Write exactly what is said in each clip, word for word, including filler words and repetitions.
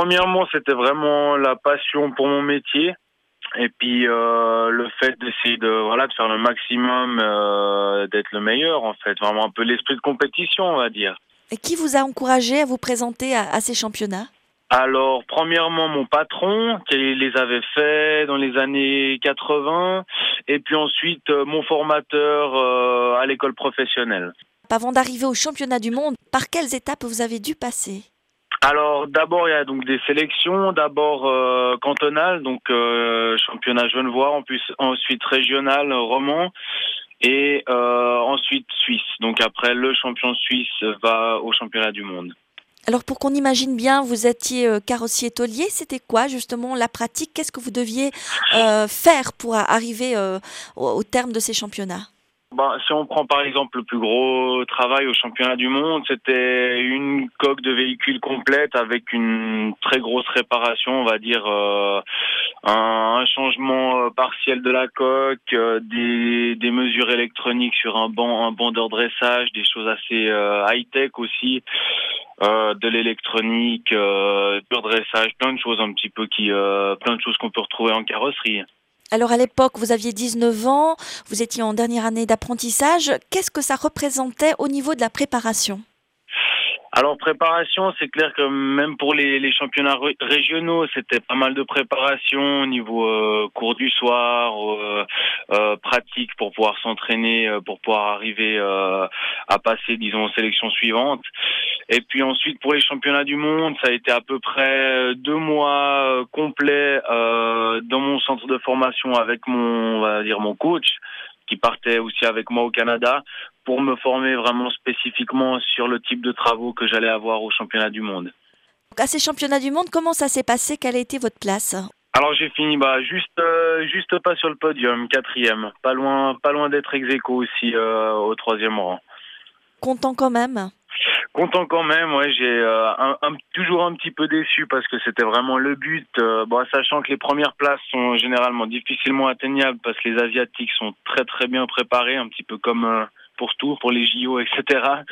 premièrement, c'était vraiment la passion pour mon métier. Et puis euh, le fait d'essayer de voilà de faire le maximum, euh, d'être le meilleur en fait, vraiment un peu l'esprit de compétition on va dire. Et qui vous a encouragé à vous présenter à, à ces championnats? Alors premièrement mon patron qui les avait fait dans les années quatre-vingts et puis ensuite euh, mon formateur euh, à l'école professionnelle. Avant d'arriver au championnat du monde, par quelles étapes vous avez dû passer? Alors d'abord il y a donc des sélections, d'abord euh, cantonales, donc euh, championnat genevois, en plus ensuite régional, roman. Et euh, ensuite Suisse. Donc après, le champion suisse va au championnat du monde. Alors pour qu'on imagine bien, vous étiez euh, carrossier tôlier, c'était quoi justement la pratique? Qu'est-ce que vous deviez euh, faire pour a- arriver euh, au, au terme de ces championnats? Ben, si on prend par exemple le plus gros travail au championnat du monde, c'était une coque de véhicule complète avec une très grosse réparation, on va dire euh, un, un changement euh, partiel de la coque, euh, des, des mesures électroniques sur un banc, un banc de redressage, des choses assez euh, high-tech aussi. Euh, de l'électronique, euh, du redressage, plein de choses un petit peu qui, euh, plein de choses qu'on peut retrouver en carrosserie. Alors à l'époque, vous aviez dix-neuf ans, vous étiez en dernière année d'apprentissage. Qu'est-ce que ça représentait au niveau de la préparation? Alors préparation, c'est clair que même pour les, les championnats ré- régionaux, c'était pas mal de préparation au niveau euh, cours du soir, euh, euh, pratique pour pouvoir s'entraîner, euh, pour pouvoir arriver euh, à passer, disons, aux sélections suivantes. Et puis ensuite pour les championnats du monde, ça a été à peu près deux mois euh, complets euh, dans mon centre de formation avec mon, on va dire mon coach, qui partait aussi avec moi au Canada pour me former vraiment spécifiquement sur le type de travaux que j'allais avoir au championnat du monde. Donc, à ces championnats du monde, comment ça s'est passé? Quelle a été votre place? Alors j'ai fini bah juste euh, juste pas sur le podium, quatrième, pas loin pas loin d'être ex aequo aussi euh, au troisième rang. Content quand même? Content quand même, ouais, j'ai euh, un, un- toujours un petit peu déçu parce que c'était vraiment le but. Euh, bon, sachant que les premières places sont généralement difficilement atteignables parce que les Asiatiques sont très très bien préparés, un petit peu comme euh, pour tout, pour les J O, et cetera.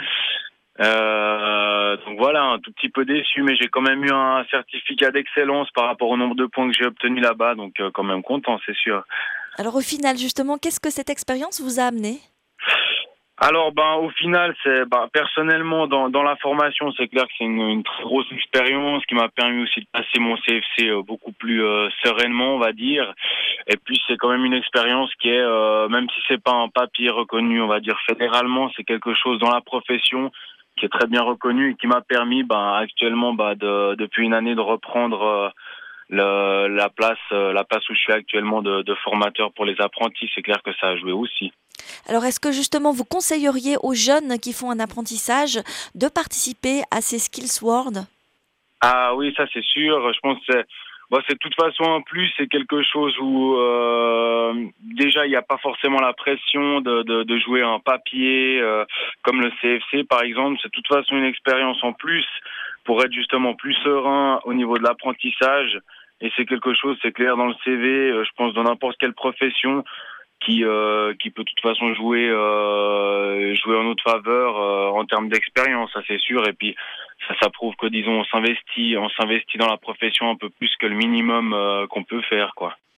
Euh, donc voilà, un tout petit peu déçu, mais j'ai quand même eu un certificat d'excellence par rapport au nombre de points que j'ai obtenu là-bas, donc euh, quand même content, c'est sûr. Alors au final, justement, qu'est-ce que cette expérience vous a amené? Alors ben au final c'est ben, personnellement dans dans la formation c'est clair que c'est une, une très grosse expérience qui m'a permis aussi de passer mon C F C euh, beaucoup plus euh, sereinement on va dire et puis c'est quand même une expérience qui est euh, même si c'est pas un papier reconnu on va dire fédéralement c'est quelque chose dans la profession qui est très bien reconnu et qui m'a permis ben actuellement ben, de depuis une année de reprendre euh, le, la place euh, la place où je suis actuellement de, de formateur pour les apprentis c'est clair que ça a joué aussi. Alors est-ce que justement vous conseilleriez aux jeunes qui font un apprentissage de participer à ces Skills World? Ah oui, ça c'est sûr. Je pense que c'est, bon, c'est de toute façon un plus, c'est quelque chose où euh, déjà il n'y a pas forcément la pression de, de, de jouer un papier euh, comme le C F C par exemple. C'est de toute façon une expérience en plus pour être justement plus serein au niveau de l'apprentissage. Et c'est quelque chose, c'est clair dans le C V, euh, je pense dans n'importe quelle profession qui euh, qui peut de toute façon jouer euh, jouer en notre faveur euh, en termes d'expérience, ça c'est sûr. Et puis ça, ça prouve que disons on s'investit on s'investit dans la profession un peu plus que le minimum euh, qu'on peut faire quoi.